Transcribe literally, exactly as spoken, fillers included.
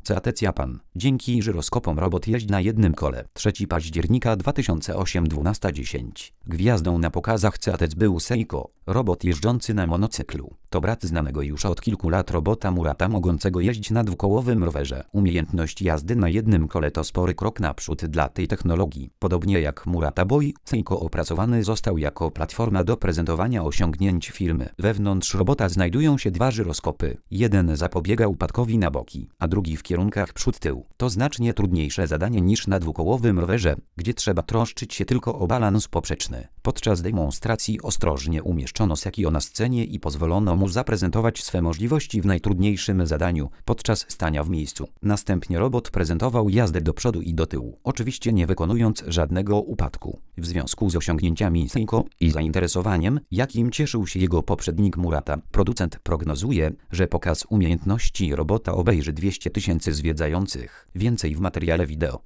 Seatec Japan. Dzięki żyroskopom robot jeździ na jednym kole. trzeciego października dwa tysiące ósmego dwunasta dziesięć. Gwiazdą na pokazach Seatec był Seiko, robot jeżdżący na monocyklu. To brat znanego już od kilku lat robota Murata mogącego jeździć na dwukołowym rowerze. Umiejętność jazdy na jednym kole to spory krok naprzód dla tej technologii. Podobnie jak Murata Boy, Seiko opracowany został jako platforma do prezentowania osiągnięć firmy. Wewnątrz robota znajdują się dwa żyroskopy. Jeden zapobiega upadkowi na boki, a drugi w kierunkach przód-tył. To znacznie trudniejsze zadanie niż na dwukołowym rowerze, gdzie trzeba troszczyć się tylko o balans poprzeczny. Podczas demonstracji ostrożnie umieszczono Sekio na scenie i pozwolono mu zaprezentować swe możliwości w najtrudniejszym zadaniu podczas stania w miejscu. Następnie robot prezentował jazdę do przodu i do tyłu, oczywiście nie wykonując żadnego upadku. W związku z osiągnięciami Seiko i zainteresowaniem, jakim cieszył się jego poprzednik Murata, producent prognozuje, że pokaz umiejętności robota obejrzy dwieście tysięcy zwiedzających. Więcej w materiale wideo.